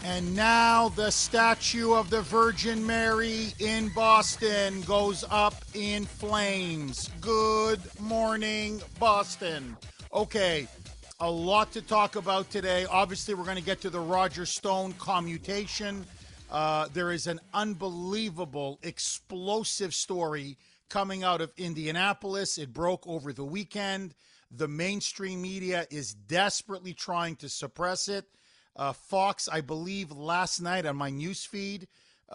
And now the statue of the Virgin Mary in Boston goes up in flames. Good morning, Boston. Okay, a lot to talk about today. Obviously, we're going to get to the Roger Stone commutation. There is an unbelievable, explosive story coming out of Indianapolis. It broke over the weekend. The mainstream media is desperately trying to suppress it. Fox, I believe, last night on my news feed,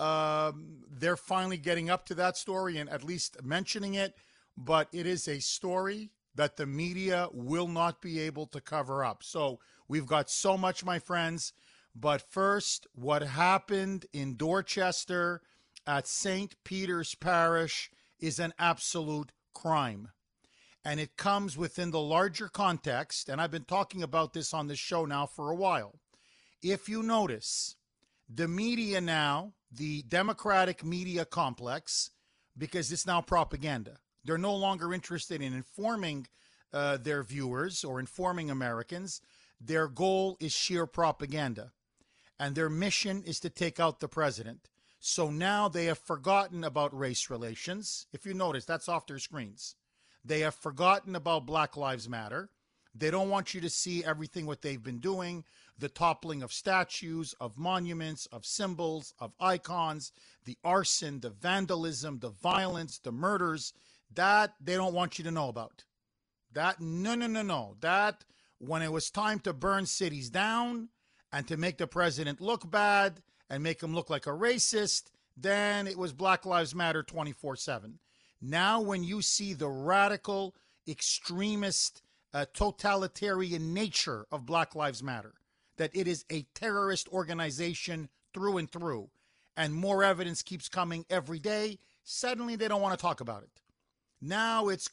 they're finally getting up to that story and at least mentioning it. But it is a story that the media will not be able to cover up. So we've got so much, my friends. But first, what happened in Dorchester at St. Peter's Parish is an absolute crime. And it comes within the larger context, and I've been talking about this on the show now for a while. If you notice, the media now, the Democratic media complex, because it's now propaganda, they're no longer interested in informing their viewers or informing Americans. Their goal is sheer propaganda, and their mission is to take out the president. So now they have forgotten about race relations. If you notice, that's off their screens. They have forgotten about Black Lives Matter. They don't want you to see everything what they've been doing, the toppling of statues, of monuments, of symbols, of icons, the arson, the vandalism, the violence, the murders. That they don't want you to know about. That, no. That, when it was time to burn cities down and to make the president look bad and make him look like a racist, then it was Black Lives Matter 24/7. Now when you see the radical, extremist, totalitarian nature of Black Lives Matter, that it is a terrorist organization through and through, and more evidence keeps coming every day, suddenly they don't want to talk about it. Now it's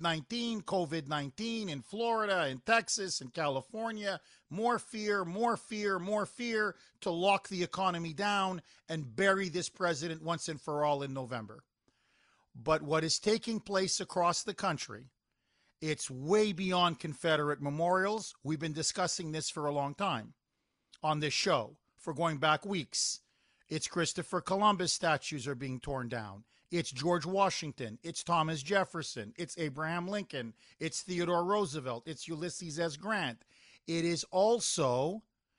COVID-19 in Florida, in Texas, in California, more fear to lock the economy down and bury this president once and for all in November. But what is taking place across the country, it's way beyond Confederate memorials. We've been discussing this for a long time on this show, for going back weeks. It's Christopher Columbus statues are being torn down. It's George Washington. It's Thomas Jefferson. It's Abraham Lincoln. It's Theodore Roosevelt. It's Ulysses S. Grant. It is also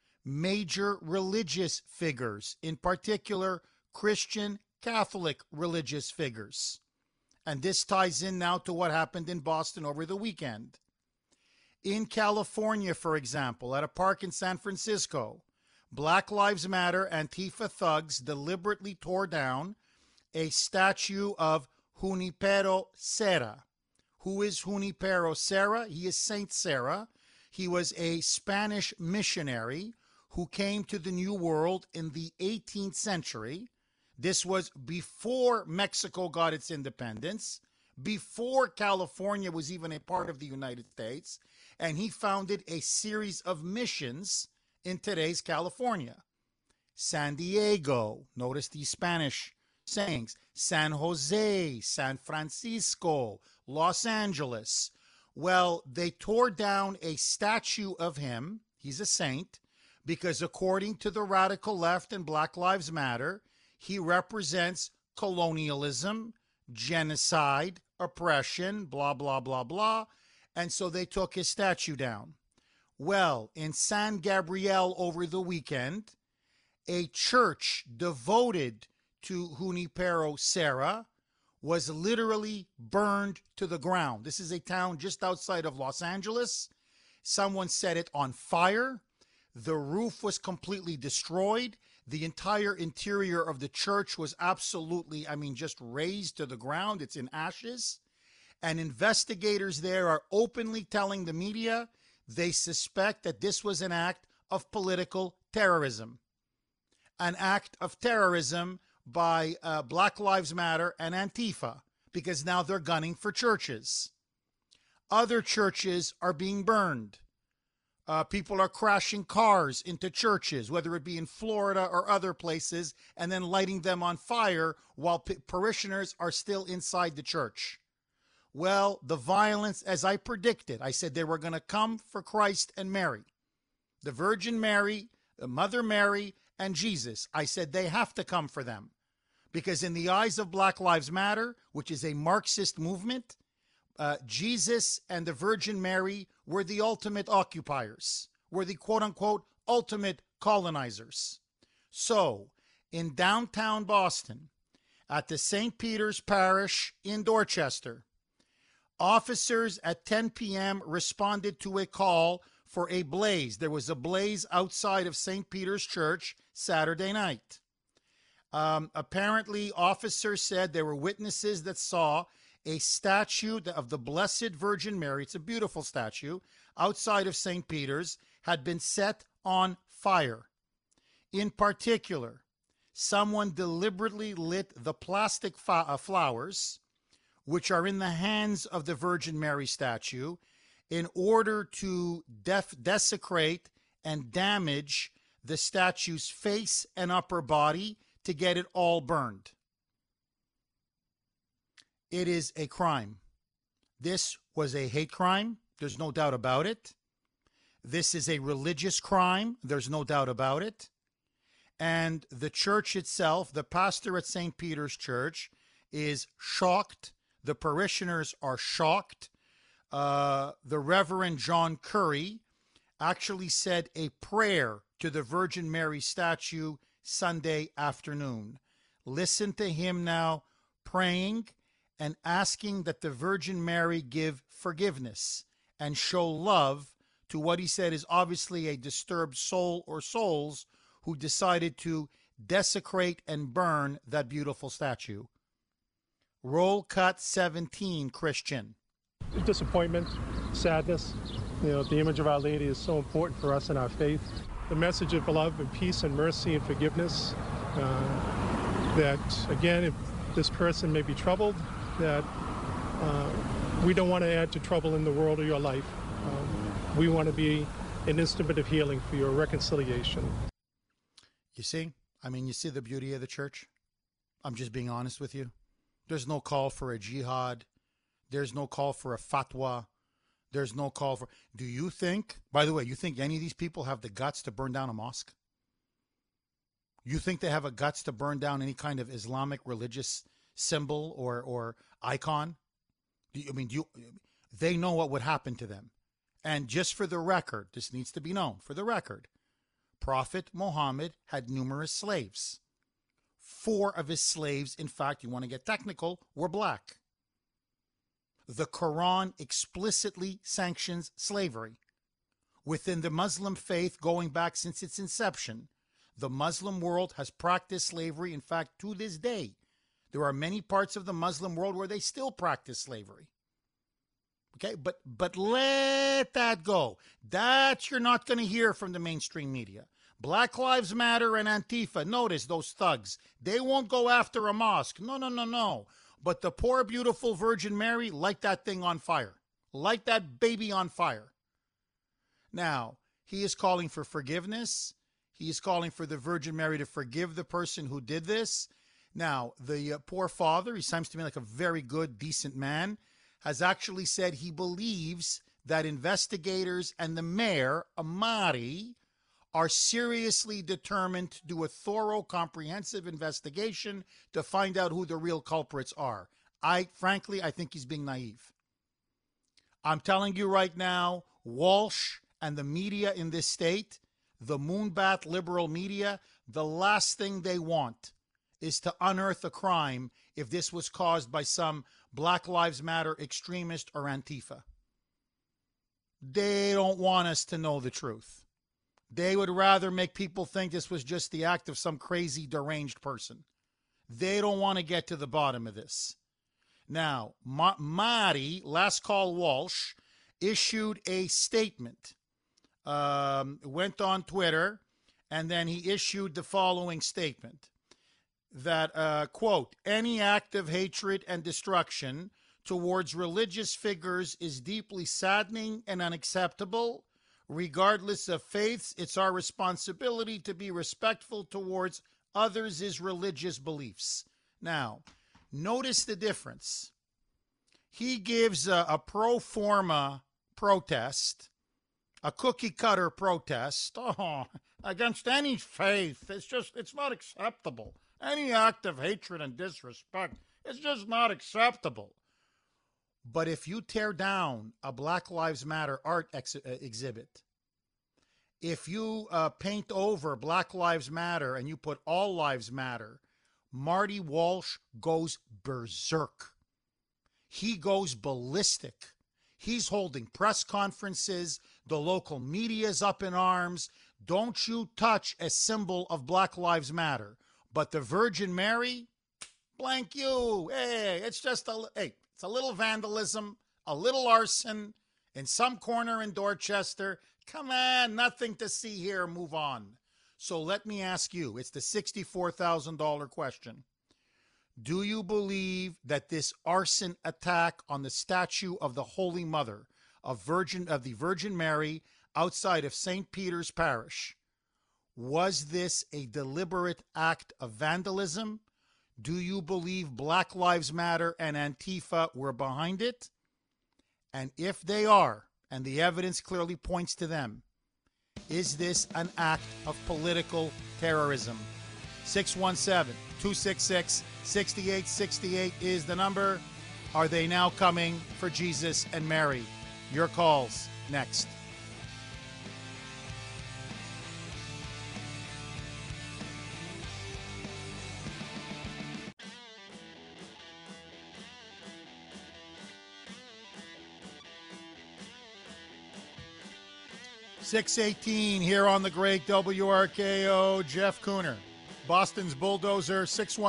major religious figures, in particular Christian Catholic religious figures. And this ties in now to what happened in Boston over the weekend. In California, for example, at a park in San Francisco, Black Lives Matter Antifa thugs deliberately tore down a statue of Junipero Serra. Who is Junipero Serra? He is Saint Serra. He was a Spanish missionary who came to the New World in the 18th century. This was before Mexico got its independence, before California was even a part of the United States, and he founded a series of missions in today's California. San Diego, notice these Spanish sayings, San Jose, San Francisco, Los Angeles. Well, they tore down a statue of him, he's a saint, because according to the radical left and Black Lives Matter, he represents colonialism, genocide, oppression, blah, blah, blah, blah. And so they took his statue down. Well, in San Gabriel over the weekend, a church devoted to Junipero Serra was literally burned to the ground. This is a town just outside of Los Angeles. Someone set it on fire. The roof was completely destroyed. The entire interior of the church was absolutely, just razed to the ground. It's in ashes. And investigators there are openly telling the media they suspect that this was an act of political terrorism. An act of terrorism by Black Lives Matter and Antifa, because now they're gunning for churches. Other churches are being burned. People are crashing cars into churches, whether it be in Florida or other places, and then lighting them on fire while parishioners are still inside the church. Well, the violence, as I predicted, I said they were going to come for Christ and Mary. The Virgin Mary, the Mother Mary, and Jesus. I said they have to come for them. Because in the eyes of Black Lives Matter, which is a Marxist movement, Jesus and the Virgin Mary were the ultimate occupiers, were the quote-unquote ultimate colonizers. So, in downtown Boston, at the St. Peter's Parish in Dorchester, officers at 10 p.m. responded to a call for a blaze. There was a blaze outside of St. Peter's Church Saturday night. Apparently, officers said there were witnesses that saw a statue of the Blessed Virgin Mary, it's a beautiful statue, outside of St. Peter's, had been set on fire. In particular, someone deliberately lit the plastic flowers, which are in the hands of the Virgin Mary statue, in order to desecrate and damage the statue's face and upper body to get it all burned. It is a crime. This was a hate crime. There's no doubt about it. This is a religious crime. There's no doubt about it. And the church itself, the pastor at St. Peter's Church, is shocked. The parishioners are shocked. The Reverend John Curry actually said a prayer to the Virgin Mary statue Sunday afternoon. Listen to him now praying and asking that the Virgin Mary give forgiveness and show love to what he said is obviously a disturbed soul or souls who decided to desecrate and burn that beautiful statue. Roll cut 17, Christian. Disappointment, sadness. The image of Our Lady is so important for us in our faith. The message of love and peace and mercy and forgiveness, that, again, if this person may be troubled, that we don't want to add to trouble in the world or your life. We want to be an instrument of healing for your reconciliation. You see? You see the beauty of the church? I'm just being honest with you. There's no call for a jihad. There's no call for a fatwa. There's no call for... Do you think, by the way, you think any of these people have the guts to burn down a mosque? You think they have a guts to burn down any kind of Islamic religious symbol or icon? They know what would happen to them. And just for the record, this needs to be known, for the record, Prophet Muhammad had numerous slaves. 4 of his slaves, in fact, you want to get technical, were black. The Quran explicitly sanctions slavery. Within the Muslim faith, going back since its inception, the Muslim world has practiced slavery. In fact, to this day, there are many parts of the Muslim world where they still practice slavery. Okay, but let that go. That you're not going to hear from the mainstream media. Black Lives Matter and Antifa, notice those thugs. They won't go after a mosque. No. But the poor, beautiful Virgin Mary, light that thing on fire. Light that baby on fire. Now, he is calling for forgiveness. He is calling for the Virgin Mary to forgive the person who did this. Now, the poor father, he seems to me like a very good, decent man, has actually said he believes that investigators and the mayor, Amari, are seriously determined to do a thorough, comprehensive investigation to find out who the real culprits are. Frankly, I think he's being naive. I'm telling you right now, Walsh and the media in this state, the moonbat liberal media, the last thing they want is to unearth a crime if this was caused by some Black Lives Matter extremist or Antifa. They don't want us to know the truth. They would rather make people think this was just the act of some crazy, deranged person. They don't want to get to the bottom of this. Now, Mari, last call Walsh, issued a statement, went on Twitter, and then he issued the following statement that, quote, any act of hatred and destruction towards religious figures is deeply saddening and unacceptable. Regardless of faiths, it's our responsibility to be respectful towards others' religious beliefs. Now, notice the difference. He gives a pro forma protest a cookie cutter protest against any faith. It's not acceptable. Any act of hatred and disrespect, it's just not acceptable. But if you tear down a Black Lives Matter art exhibit, if you paint over Black Lives Matter and you put All Lives Matter, Marty Walsh goes berserk. He goes ballistic. He's holding press conferences. The local media's up in arms. Don't you touch a symbol of Black Lives Matter. But the Virgin Mary, blank you. Hey, it's a little vandalism, a little arson in some corner in Dorchester. Come on, nothing to see here. Move on. So let me ask you, it's the $64,000 question. Do you believe that this arson attack on the statue of the Holy Mother of the Virgin Mary outside of St. Peter's Parish, was this a deliberate act of vandalism? Do you believe Black Lives Matter and Antifa were behind it? And if they are, and the evidence clearly points to them, is this an act of political terrorism? 617-266-6868 is the number. Are they now coming for Jesus and Mary? Your calls next. .618 here on the great WRKO. Jeff Cooner, Boston's Bulldozer,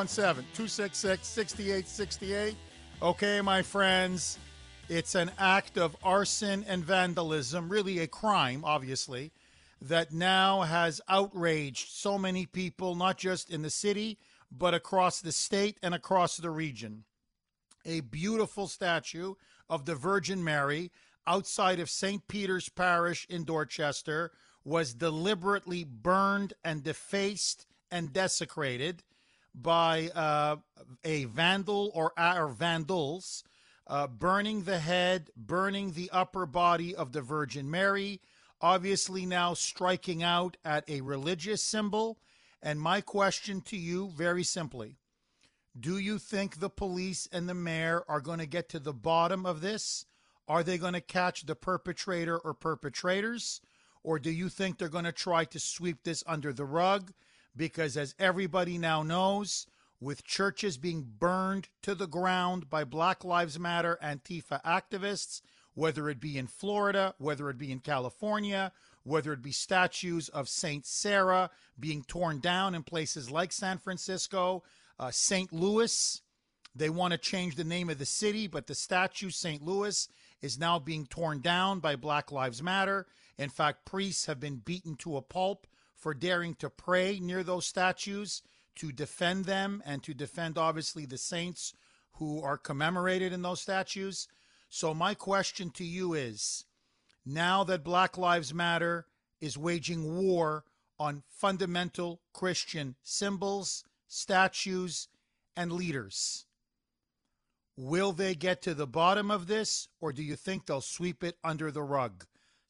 617-266-6868. Okay, my friends, it's an act of arson and vandalism, really a crime, obviously, that now has outraged so many people, not just in the city, but across the state and across the region. A beautiful statue of the Virgin Mary outside of St. Peter's Parish in Dorchester was deliberately burned and defaced and desecrated by a vandal or vandals, burning the head, burning the upper body of the Virgin Mary, obviously now striking out at a religious symbol. And my question to you, very simply, do you think the police and the mayor are going to get to the bottom of this? Are they going to catch the perpetrator or perpetrators? Or do you think they're going to try to sweep this under the rug? Because as everybody now knows, with churches being burned to the ground by Black Lives Matter Antifa activists, whether it be in Florida, whether it be in California, whether it be statues of Saint Sarah being torn down in places like San Francisco, St. Louis, they want to change the name of the city, but the statue, St. Louis, is now being torn down by Black Lives Matter. In fact, priests have been beaten to a pulp for daring to pray near those statues to defend them and to defend, obviously, the saints who are commemorated in those statues. So my question to you is, now that Black Lives Matter is waging war on fundamental Christian symbols, statues, and leaders, will they get to the bottom of this, or do you think they'll sweep it under the rug?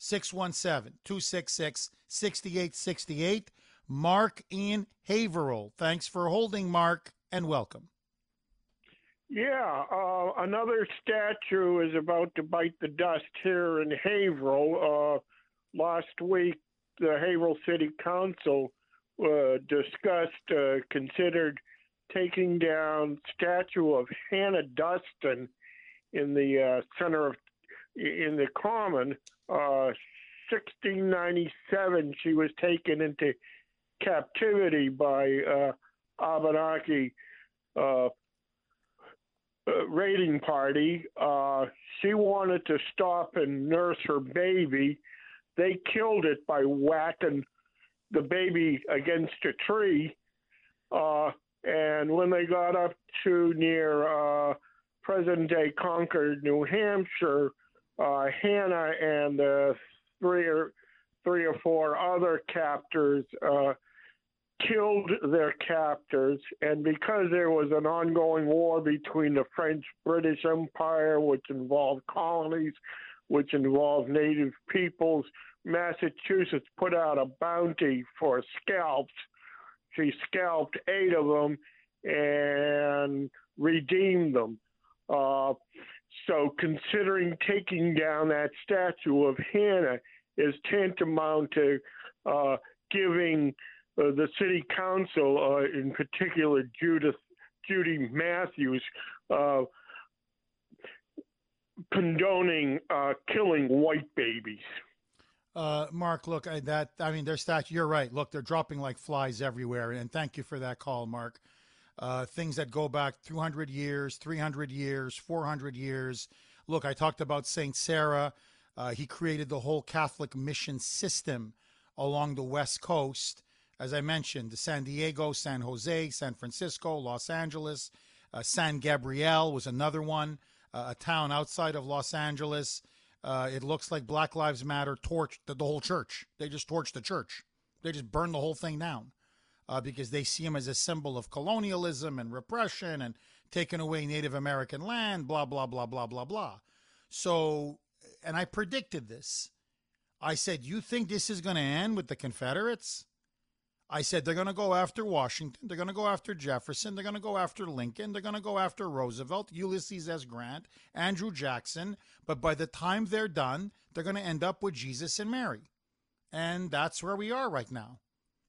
617-266-6868. Mark in Haverhill. Thanks for holding, Mark, and welcome. Yeah, another statue is about to bite the dust here in Haverhill. Last week, the Haverhill City Council considered taking down statue of Hannah Duston in the center in the Common. 1697, she was taken into captivity by Abenaki raiding party. She wanted to stop and nurse her baby. They killed it by whacking the baby against a tree. And when they got up to near present-day Concord, New Hampshire, Hannah and three or four other captors killed their captors. And because there was an ongoing war between the French-British Empire, which involved colonies, which involved native peoples, Massachusetts put out a bounty for scalps. She scalped 8 of them and redeemed them. So considering taking down that statue of Hannah is tantamount to giving the city council, in particular Judy Matthews, condoning killing white babies. Mark, look, their statue, you're right. Look, they're dropping like flies everywhere. And thank you for that call, Mark. Things that go back 200 years, 300 years, 400 years. Look, I talked about St. Sarah. He created the whole Catholic mission system along the West Coast. As I mentioned, San Diego, San Jose, San Francisco, Los Angeles. San Gabriel was another one, a town outside of Los Angeles. It looks like Black Lives Matter torched the whole church. They just torched the church. They just burned the whole thing down because they see him as a symbol of colonialism and repression and taking away Native American land, blah, blah, blah, blah, blah, blah. So, and I predicted this. I said, you think this is going to end with the Confederates? I said, they're going to go after Washington. They're going to go after Jefferson. They're going to go after Lincoln. They're going to go after Roosevelt, Ulysses S. Grant, Andrew Jackson. But by the time they're done, they're going to end up with Jesus and Mary. And that's where we are right now.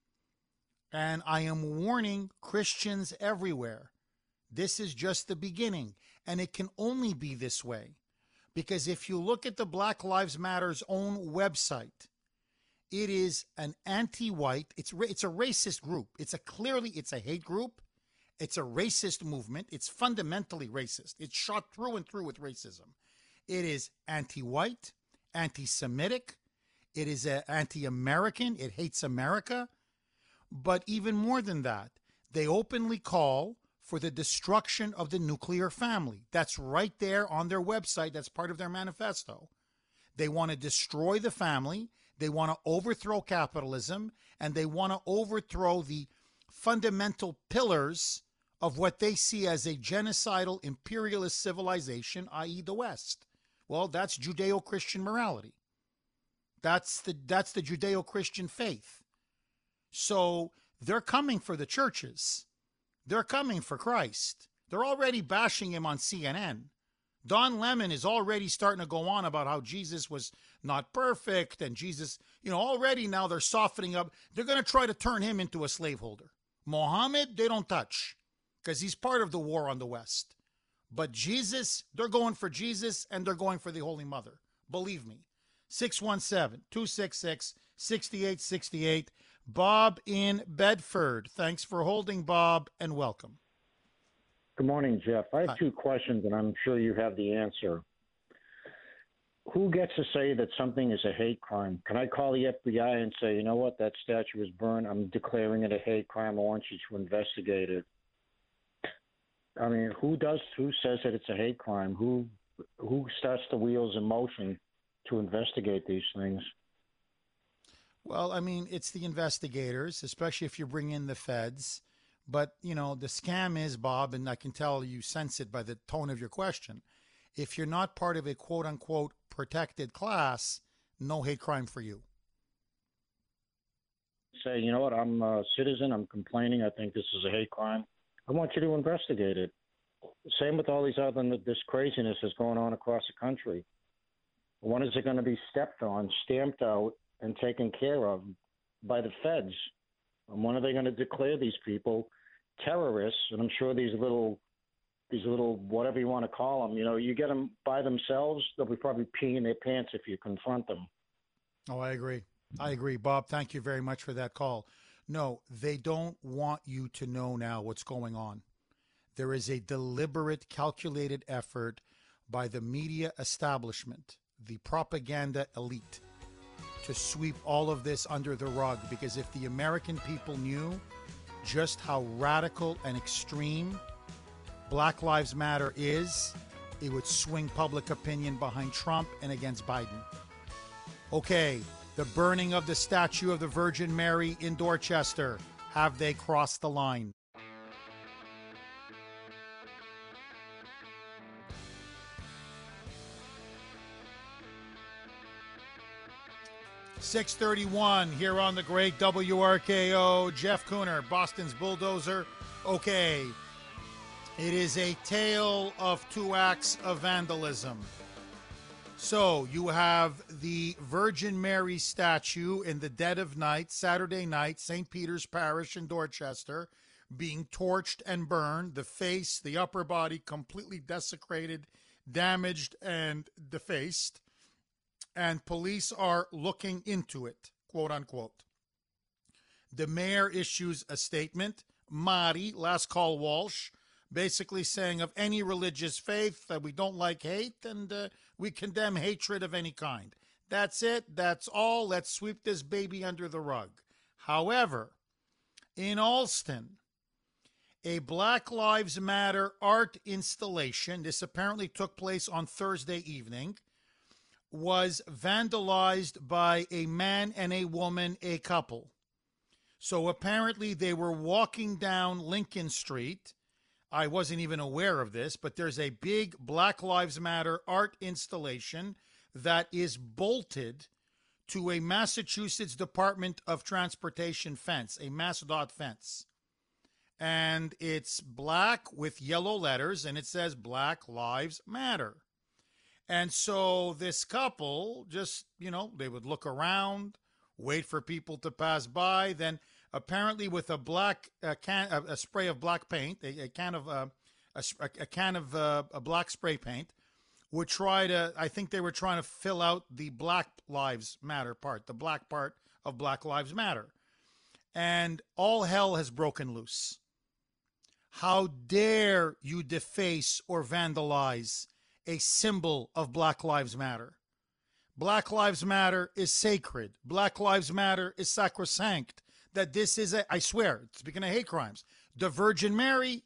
And I am warning Christians everywhere. This is just the beginning. And it can only be this way. Because if you look at the Black Lives Matter's own website, it is an anti-white, it's a racist group. It's a hate group. It's a racist movement. It's fundamentally racist. It's shot through and through with racism. It is anti-white, anti-Semitic. It is anti-American. It hates America. But even more than that, they openly call for the destruction of the nuclear family. That's right there on their website. That's part of their manifesto. They want to destroy the family. They want to overthrow capitalism, and they want to overthrow the fundamental pillars of what they see as a genocidal imperialist civilization, i.e. the West. Well, that's Judeo-Christian morality. That's the Judeo-Christian faith. So they're coming for the churches. They're coming for Christ. They're already bashing him on CNN. Don Lemon is already starting to go on about how Jesus was not perfect, and Jesus, already now they're softening up. They're going to try to turn him into a slaveholder. Mohammed, they don't touch because he's part of the war on the West. But Jesus, they're going for Jesus, and they're going for the Holy Mother. Believe me. 617-266-6868. Bob in Bedford. Thanks for holding, Bob, and welcome. Good morning, Jeff. I have 2 questions, and I'm sure you have the answer. Who gets to say that something is a hate crime? Can I call the FBI and say, you know what, that statue is burned. I'm declaring it a hate crime. I want you to investigate it. I mean, who says that it's a hate crime? Who starts the wheels in motion to investigate these things? Well, I mean, it's the investigators, especially if you bring in the feds. But, the scam is, Bob, and I can tell you sense it by the tone of your question. If you're not part of a quote-unquote protected class, no hate crime for you. Say, you know what, I'm a citizen, I'm complaining, I think this is a hate crime. I want you to investigate it. Same with all these this craziness that's going on across the country. When is it going to be stepped on, stamped out, and taken care of by the feds? And when are they going to declare these people terrorists? And I'm sure these little whatever you want to call them, you get them by themselves, they'll be probably peeing their pants if you confront them. Oh, I agree. Bob, thank you very much for that call. No, they don't want you to know now what's going on. There is a deliberate, calculated effort by the media establishment, the propaganda elite, to sweep all of this under the rug, because if the American people knew just how radical and extreme Black Lives Matter is, it would swing public opinion behind Trump and against Biden. Okay, the burning of the statue of the Virgin Mary in Dorchester. Have they crossed the line? 6:31 here on the great WRKO. Jeff Cooner, Boston's Bulldozer. Okay, it is a tale of two acts of vandalism. So you have the Virgin Mary statue in the dead of night, Saturday night, St. Peter's Parish in Dorchester, being torched and burned, the face, the upper body completely desecrated, damaged, and defaced. And police are looking into it, quote unquote. The mayor issues a statement, Mari, last call Walsh, basically saying of any religious faith that we don't like hate and we condemn hatred of any kind. That's it. That's all. Let's sweep this baby under the rug. However, in Allston, a Black Lives Matter art installation, this apparently took place on Thursday evening, was vandalized by a man and a woman, a couple. So apparently they were walking down Lincoln Street. I wasn't even aware of this, but there's a big Black Lives Matter art installation that is bolted to a Massachusetts Department of Transportation fence, a MassDOT fence. And it's black with yellow letters, and it says Black Lives Matter. And so this couple just, they would look around, wait for people to pass by. Then apparently with a spray of black paint, a can of black spray paint, would try to, I think they were trying to fill out the Black Lives Matter part, the black part of Black Lives Matter. And all hell has broken loose. How dare you deface or vandalize a symbol of Black Lives Matter? Black Lives Matter is sacred. Black Lives Matter is sacrosanct. That this is I swear, speaking of hate crimes, the Virgin Mary,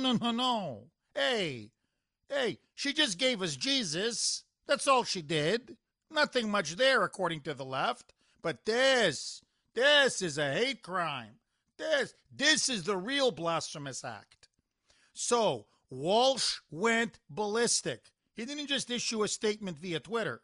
no. Hey, she just gave us Jesus. That's all she did. Nothing much there, according to the left. But this is a hate crime. This is the real blasphemous act. So Walsh went ballistic. He didn't just issue a statement via Twitter.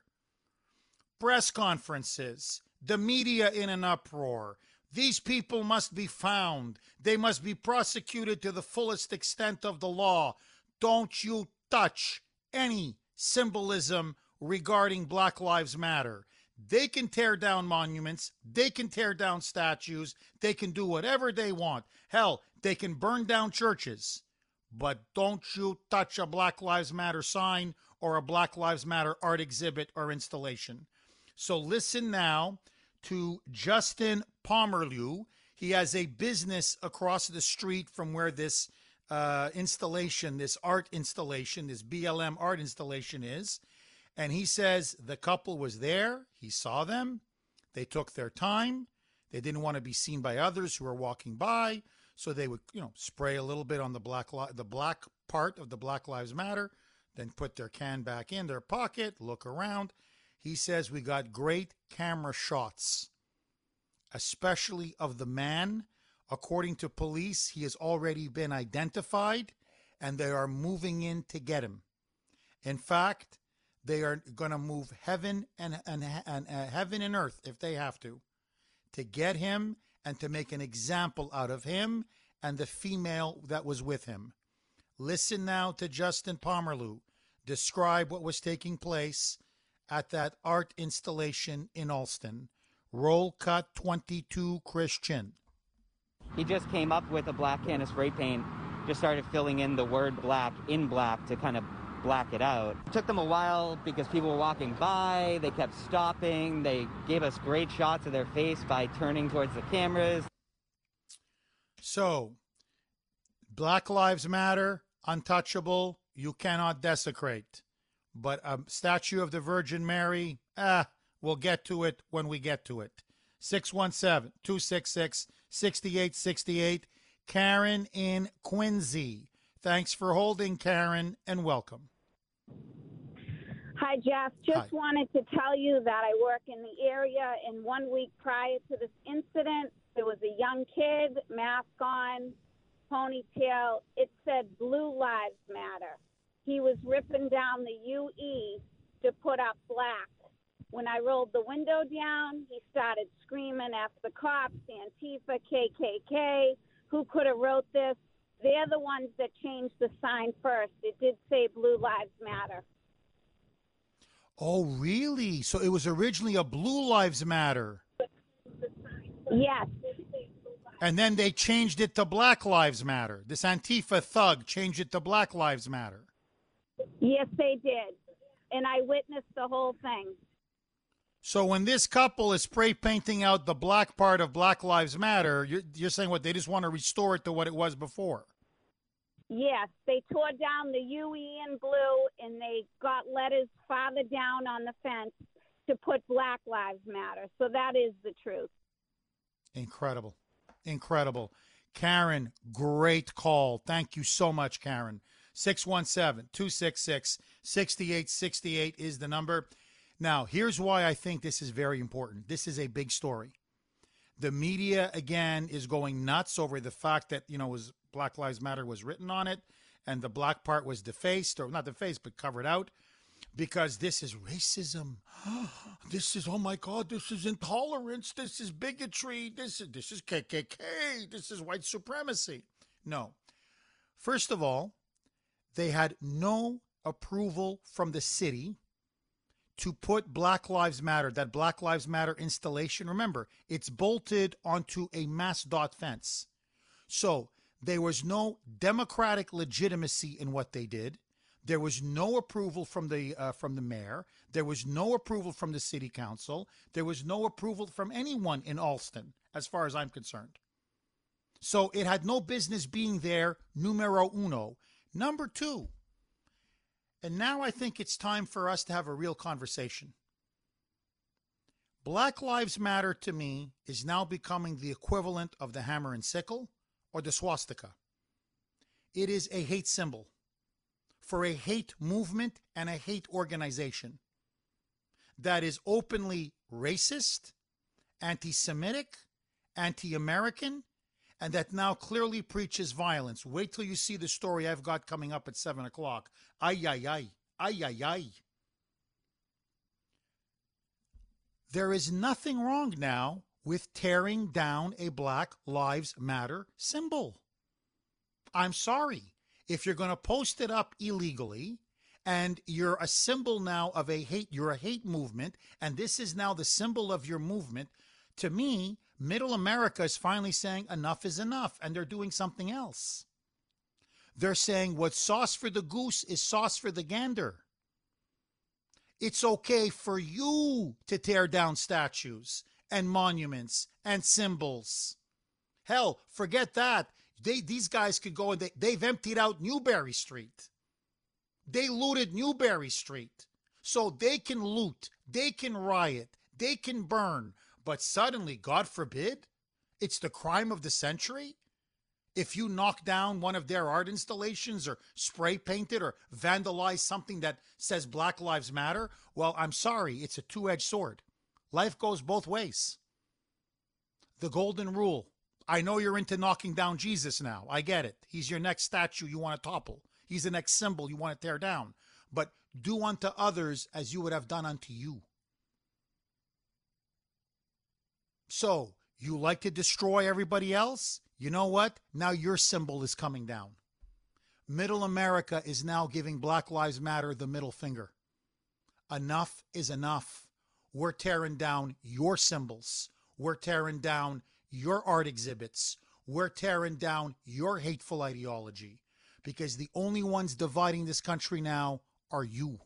Press conferences, the media in an uproar. These people must be found. They must be prosecuted to the fullest extent of the law. Don't you touch any symbolism regarding Black Lives Matter. They can tear down monuments. They can tear down statues. They can do whatever they want. Hell, they can burn down churches. But don't you touch a Black Lives Matter sign or a Black Lives Matter art exhibit or installation. So listen now to Justin Pomerlew. He has a business across the street from where this installation, this art installation, this BLM art installation is. And he says the couple was there. He saw them. They took their time. They didn't want to be seen by others who were walking by. So they would, spray a little bit on the black part of the Black Lives Matter, then put their can back in their pocket, look around. He says we got great camera shots, especially of the man. According to police, he has already been identified, and they are moving in to get him. In fact, they are going to move heaven and heaven and earth if they have to get him and to make an example out of him and the female that was with him. Listen now to Justin Pomerlew describe what was taking place at that art installation in Allston. Roll cut 22, Christian. He just came up with a black can of spray paint, just started filling in the word black in black to kind of black it out. It took them a while because people were walking by, they kept stopping, they gave us great shots of their face by turning towards the cameras. So, Black Lives Matter, untouchable, you cannot desecrate. But a statue of the Virgin Mary, we'll get to it when we get to it. 617-266-6868. Karen in Quincy. Thanks for holding, Karen, and welcome. Hi, Jeff. Just wanted to tell you that I work in the area, and 1 week prior to this incident, there was a young kid, mask on, ponytail. It said Blue Lives Matter. He was ripping down the UE to put up black. When I rolled the window down, he started screaming F the cops, Antifa, KKK. Who could have wrote this? They're the ones that changed the sign first. It did say Blue Lives Matter. Oh, really? So it was originally a Blue Lives Matter. Yes. And then they changed it to Black Lives Matter. This Antifa thug changed it to Black Lives Matter. Yes, they did. And I witnessed the whole thing. So when this couple is spray painting out the black part of Black Lives Matter, you're saying what? They just want to restore it to what it was before. Yes, they tore down the UE in blue, and they got letters farther down on the fence to put Black Lives Matter. So that is the truth. Incredible. Incredible. Karen, great call. Thank you so much, Karen. 617-266-6868 is the number. Now, here's why I think this is very important. This is a big story. The media, again, is going nuts over the fact that, was Black Lives Matter was written on it, and the black part was defaced, or not defaced, but covered out, because this is racism. This is, oh my God, this is intolerance. This is bigotry. This is KKK. This is white supremacy. No. First of all, they had no approval from the city to put Black Lives Matter, that Black Lives Matter installation. Remember, it's bolted onto a MassDOT fence. So there was no democratic legitimacy in what they did. There was no approval from the mayor. There was no approval from the city council. There was no approval from anyone in Alston, as far as I'm concerned. So it had no business being there, numero uno. Number two, and now I think it's time for us to have a real conversation. Black Lives Matter, to me, is now becoming the equivalent of the hammer and sickle or the swastika. It is a hate symbol for a hate movement and a hate organization that is openly racist, anti-Semitic, anti-American, and that now clearly preaches violence. Wait till you see the story I've got coming up at 7 o'clock. Ay, ay, ay. Ay, ay, ay. There is nothing wrong now with tearing down a Black Lives Matter symbol. I'm sorry. If you're going to post it up illegally and you're a symbol now of you're a hate movement, and this is now the symbol of your movement, to me, Middle America is finally saying enough is enough, and they're doing something else. They're saying what's sauce for the goose is sauce for the gander. It's okay for you to tear down statues and monuments and symbols. Hell, forget that. These guys could go and they've emptied out Newberry Street. They looted Newberry Street. So they can loot, they can riot, they can burn. But suddenly, God forbid, it's the crime of the century? If you knock down one of their art installations or spray paint it or vandalize something that says Black Lives Matter, well, I'm sorry, it's a two-edged sword. Life goes both ways. The golden rule. I know you're into knocking down Jesus now. I get it. He's your next statue you want to topple. He's the next symbol you want to tear down. But do unto others as you would have done unto you. So, you like to destroy everybody else? You know what? Now your symbol is coming down. Middle America is now giving Black Lives Matter the middle finger. Enough is enough. We're tearing down your symbols. We're tearing down your art exhibits. We're tearing down your hateful ideology. Because the only ones dividing this country now are you.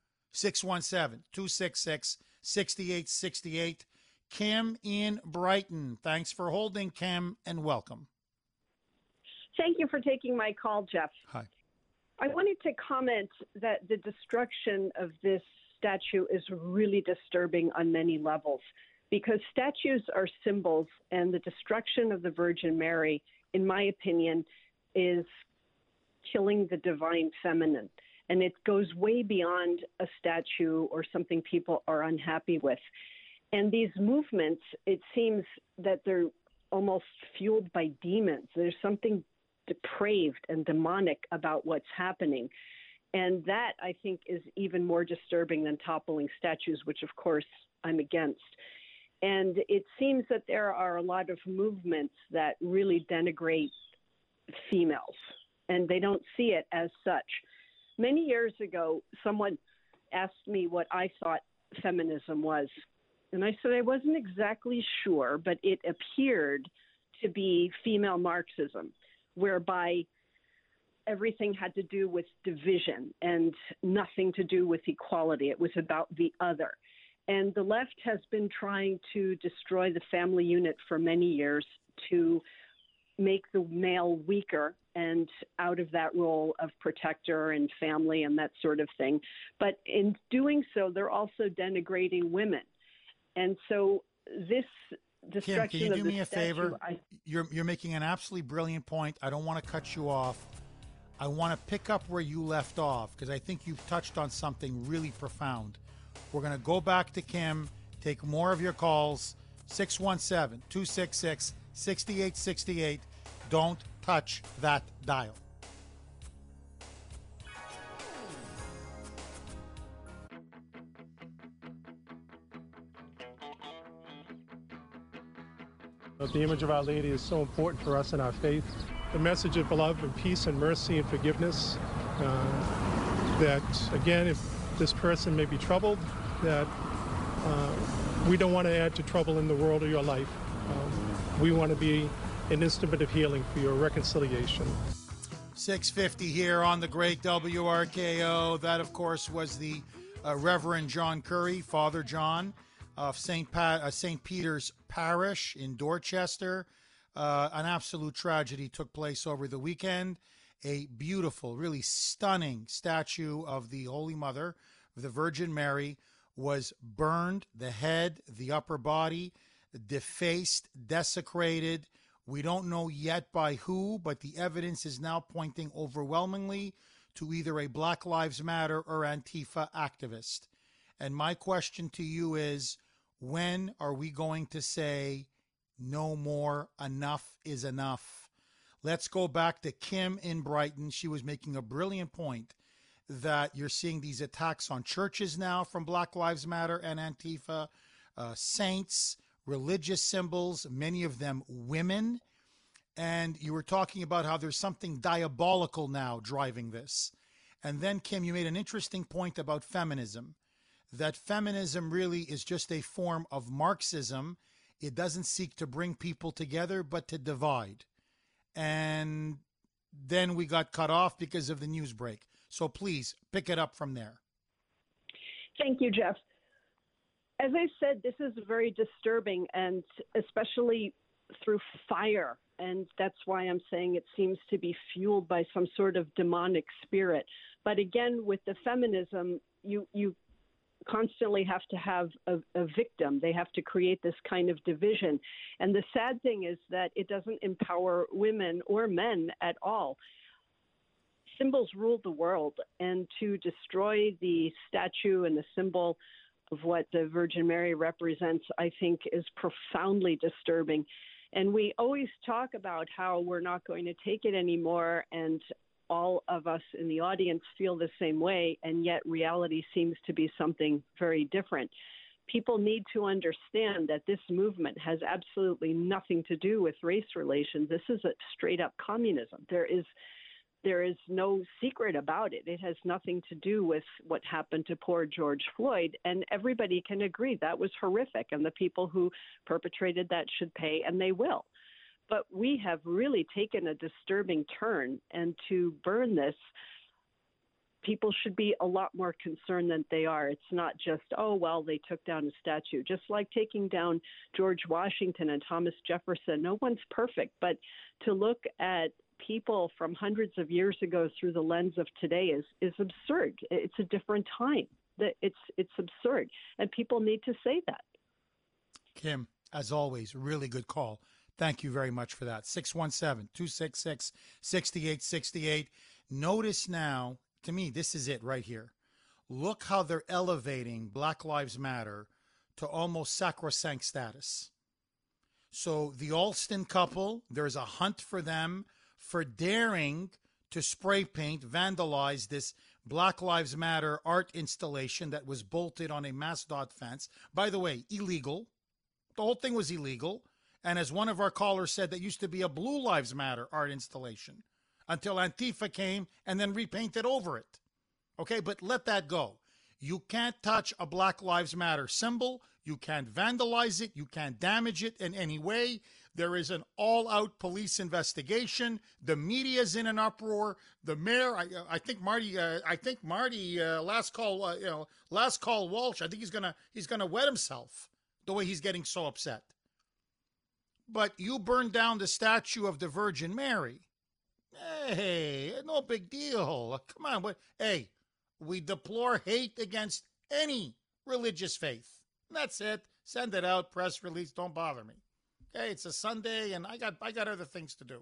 617-266-6868. Kim in Brighton. Thanks for holding, Kim, and welcome. Thank you for taking my call, Jeff. Hi. I wanted to comment that the destruction of this statue is really disturbing on many levels because statues are symbols, and the destruction of the Virgin Mary, in my opinion, is killing the divine feminine. And it goes way beyond a statue or something people are unhappy with. And these movements, it seems that they're almost fueled by demons. There's something depraved and demonic about what's happening. And that, I think, is even more disturbing than toppling statues, which, of course, I'm against. And it seems that there are a lot of movements that really denigrate females, and they don't see it as such. Many years ago, someone asked me what I thought feminism was. And I said I wasn't exactly sure, but it appeared to be female Marxism, whereby everything had to do with division and nothing to do with equality. It was about the other. And the left has been trying to destroy the family unit for many years to make the male weaker and out of that role of protector and family and that sort of thing. But in doing so, they're also denigrating women. And so this destruction Kim, can you do of the me a statue, favor? You're making an absolutely brilliant point. I don't want to cut you off. I want to pick up where you left off because I think you've touched on something really profound. We're going to go back to Kim, take more of your calls, 617-266-6868. Don't touch that dial. The image of Our Lady is so important for us in our faith. The message of love and peace and mercy and forgiveness, that, again, if this person may be troubled, that we don't want to add to trouble in the world or your life. We want to be an instrument of healing for your reconciliation. 650 here on the great WRKO. That, of course, was the Reverend John Curry, Father John of St. Peter's Parish in Dorchester. An absolute tragedy took place over the weekend. A beautiful, really stunning statue of the Holy Mother, the Virgin Mary, was burned, the head, the upper body, defaced, desecrated. We don't know yet by who, but the evidence is now pointing overwhelmingly to either a Black Lives Matter or Antifa activist. And my question to you is, when are we going to say no more, enough is enough? Let's go back to Kim in Brighton. She was making a brilliant point that you're seeing these attacks on churches now from Black Lives Matter and Antifa, saints, religious symbols, many of them women. And you were talking about how there's something diabolical now driving this. And then, Kim, you made an interesting point about feminism, that feminism really is just a form of Marxism. It doesn't seek to bring people together, but to divide. And then we got cut off because of the news break. So please pick it up from there. Thank you, Jeff. As I said, this is very disturbing, and especially through fire. And that's why I'm saying it seems to be fueled by some sort of demonic spirit. But again, with the feminism, you constantly have to have a victim. They have to create this kind of division. And the sad thing is that it doesn't empower women or men at all. Symbols rule the world, and to destroy the statue and the symbol of what the Virgin Mary represents, I think, is profoundly disturbing. And we always talk about how we're not going to take it anymore, and all of us in the audience feel the same way, and yet reality seems to be something very different. People need to understand that this movement has absolutely nothing to do with race relations. This is a straight-up communism. There is no secret about it. It has nothing to do with what happened to poor George Floyd, and everybody can agree that was horrific, and the people who perpetrated that should pay, and they will. But we have really taken a disturbing turn, and to burn this, people should be a lot more concerned than they are. It's not just, oh, well, they took down a statue. Just like taking down George Washington and Thomas Jefferson, no one's perfect, but to look at people from hundreds of years ago through the lens of today is absurd. It's a different time. It's absurd, and people need to say that. Kim, as always, really good call. Thank you very much for that. 617-266-6868. Notice now, to me, this is it right here. Look how they're elevating Black Lives Matter to almost sacrosanct status. So the Alston couple, there's a hunt for them for daring to spray paint, vandalize this Black Lives Matter art installation that was bolted on a MassDOT fence. By the way, illegal. The whole thing was illegal. And as one of our callers said, that used to be a Blue Lives Matter art installation until Antifa came and then repainted over it. Okay, but let that go. You can't touch a Black Lives Matter symbol. You can't vandalize it. You can't damage it in any way. There is an all-out police investigation. The media is in an uproar. The mayor, I think Marty. Last call Walsh. I think he's gonna wet himself the way he's getting so upset. But you burned down the statue of the Virgin Mary. Hey, no big deal. Come on, hey, we deplore hate against any religious faith. That's it. Send it out, press release. Don't bother me. Okay, it's a Sunday, and I got other things to do.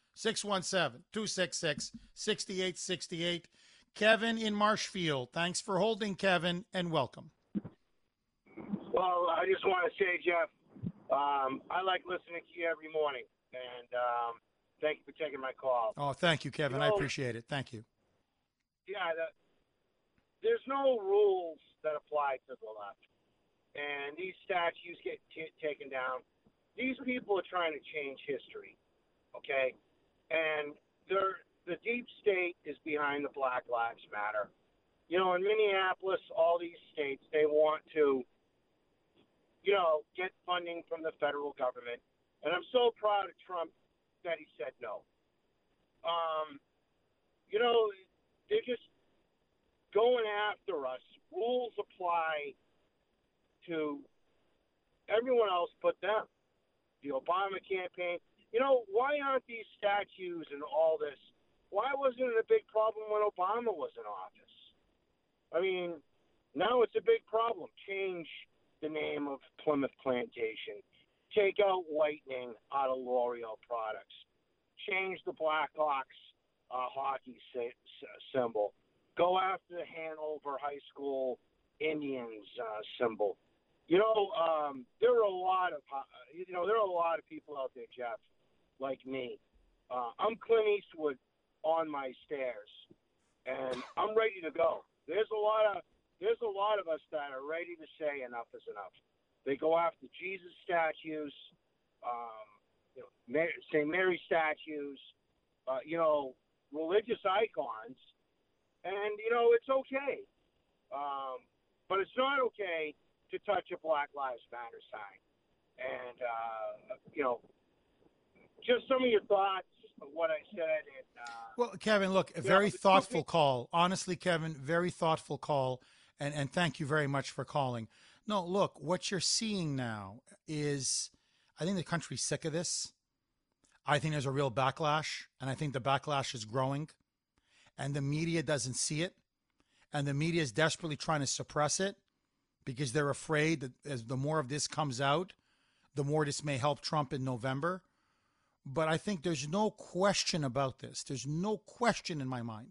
617-266-6868. Kevin in Marshfield. Thanks for holding, Kevin, and welcome. Well, I just want to say, Jeff, I like listening to you every morning, and thank you for taking my call. Oh, thank you, Kevin. I appreciate it. Thank you. Yeah, there's no rules that apply to the left, and these statues get taken down. These people are trying to change history, okay? And the deep state is behind the Black Lives Matter. You know, in Minneapolis, all these states, they want to, you know, get funding from the federal government. And I'm so proud of Trump that he said no. You know, they're just going after us. Rules apply to everyone else but them. The Obama campaign. You know, why aren't these statues and all this? Why wasn't it a big problem when Obama was in office? I mean, now it's a big problem. Change the name of Plymouth Plantation. Take out whitening out of L'Oreal products. Change the Blackhawks hockey symbol. Go after the Hanover High School Indians symbol. You know, there are a lot of people out there, Jeff, like me. I'm Clint Eastwood on my stairs, and I'm ready to go. There's a lot of us that are ready to say enough is enough. They go after Jesus statues, St. Mary statues, religious icons, and it's okay, but it's not okay to touch a Black Lives Matter sign. And, just some of your thoughts of what I said. Well, Kevin, look, a very thoughtful call. Honestly, Kevin, very thoughtful call. And thank you very much for calling. No, look, what you're seeing now is, I think the country's sick of this. I think there's a real backlash, and I think the backlash is growing. And the media doesn't see it. And the media is desperately trying to suppress it, because they're afraid that as the more of this comes out, the more this may help Trump in November. But I think there's no question about this. There's no question in my mind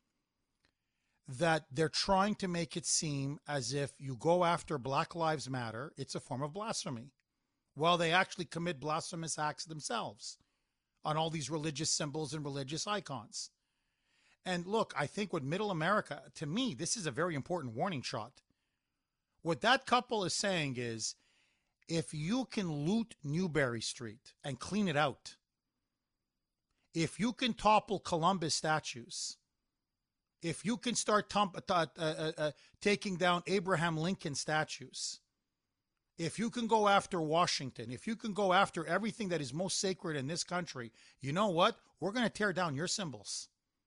that they're trying to make it seem as if you go after Black Lives Matter, it's a form of blasphemy. Well, they actually commit blasphemous acts themselves on all these religious symbols and religious icons. And look, I think with Middle America, to me, this is a very important warning shot. What that couple is saying is, if you can loot Newberry Street and clean it out, if you can topple Columbus statues, if you can start taking down Abraham Lincoln statues, if you can go after Washington, if you can go after everything that is most sacred in this country, you know what? We're going to tear down your symbols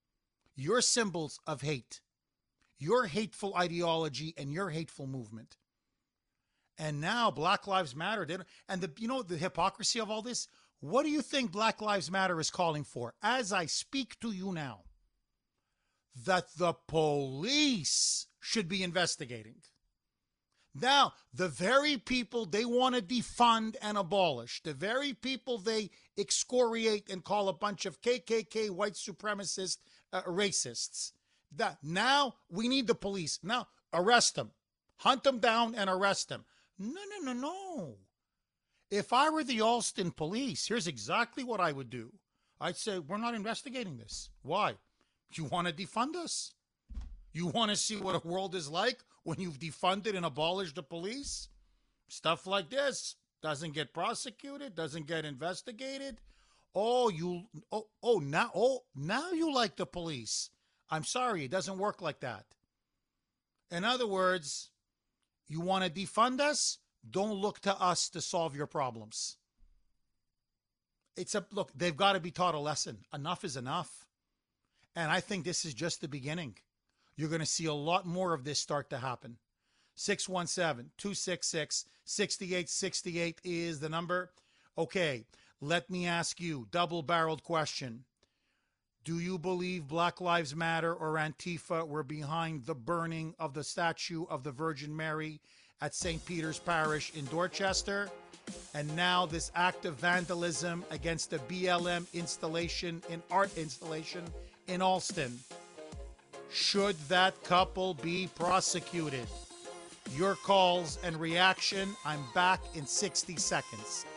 of hate, your hateful ideology, and your hateful movement. And now Black Lives Matter, and the hypocrisy of all this. What do you think Black Lives Matter is calling for? As I speak to you now, that the police should be investigating. Now, the very people they want to defund and abolish, the very people they excoriate and call a bunch of KKK white supremacist racists, that now we need the police. Now, arrest them. Hunt them down and arrest them. No. If I were the Alston police, here's exactly what I would do. I'd say, we're not investigating this. Why? You want to defund us? You want to see what a world is like when you've defunded and abolished the police? Stuff like this doesn't get prosecuted, doesn't get investigated. Now you like the police. I'm sorry, it doesn't work like that. In other words, you want to defund us? Don't look to us to solve your problems. Look, they've got to be taught a lesson. Enough is enough. And I think this is just the beginning. You're going to see a lot more of this start to happen. 617-266-6868 is the number. Okay, let me ask you, double-barreled question. Do you believe Black Lives Matter or Antifa were behind the burning of the statue of the Virgin Mary at St. Peter's Parish in Dorchester? And now this act of vandalism against the BLM art installation in Alston. Should that couple be prosecuted? Your calls and reaction. I'm back in 60 seconds.